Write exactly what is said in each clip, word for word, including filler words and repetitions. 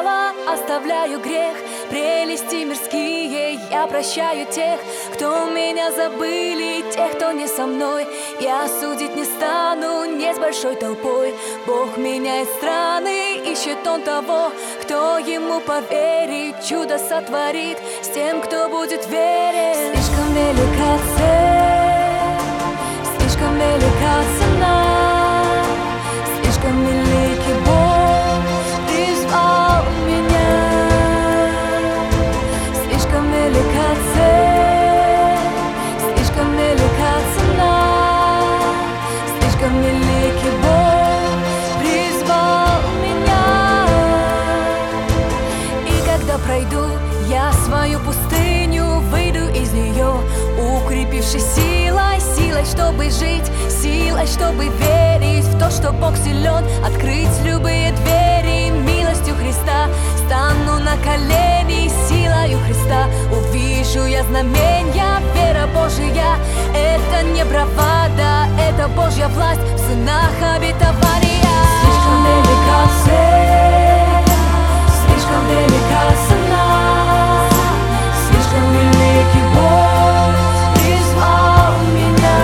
снова оставляю грех. Прелести мирские я прощаю тех, кто меня забыли, тех, кто не со мной. Я судить не стану, не с большой толпой. Бог меняет страны, ищет Он того, кто Ему поверит, чудо сотворит с тем, кто будет верен. Слишком велика цель, слишком велика цена, слишком великий Бог призвал меня. Слишком велика цель, слишком велика цена, слишком великий Бог призвал меня. И когда пройду я свою пустыню, выйду из нее, укрепившись силой, силой, чтобы жить, силой, чтобы верить в то, что Бог силен, открыть любые двери милостью Христа. Стану на колени силою Христа, увижу я знамения, вера Божия. Это не бравада, это Божья власть в сынах обетования. Слишком велика цель, слишком велика цена, слишком великий Бог призвал меня.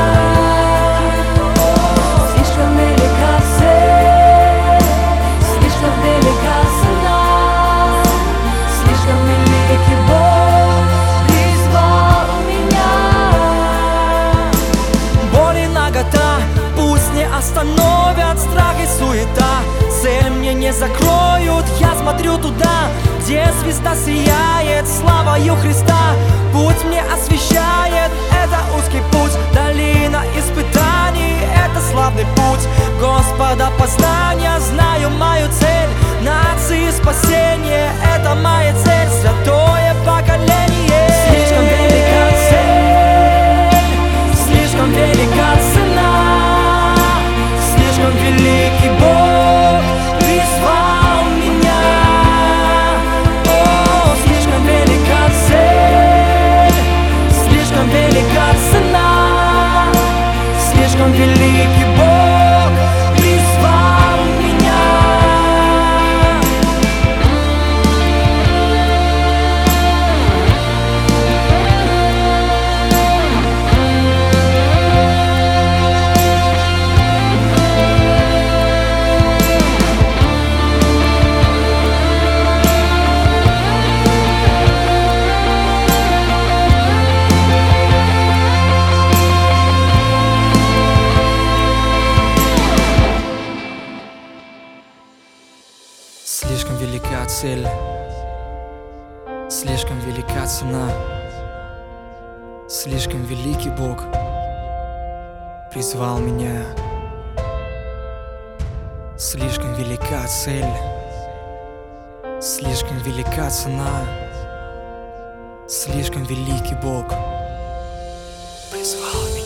Слишком велика цель, слишком велика цена, слишком великий Бог призвал меня. Боль и нагота пусть не остановят, страх и суета цель мне не закроют. Я смотрю туда, где звезда сияет славою Христа. Путь мне освещает, это узкий путь, долина испытаний, это славный путь Господа познания. Знаю мою цель, нации спасения, это моя цель, святое поколение. Слишком велика цель, слишком велика цена, слишком великий Бог призвал меня. О, слишком велика цель, слишком велика цена, слишком великий Бог призвал меня. Слишком велика цель, слишком велика цена, слишком великий Бог призвал меня. Слишком велика цель, слишком велика цена, слишком великий Бог призвал меня.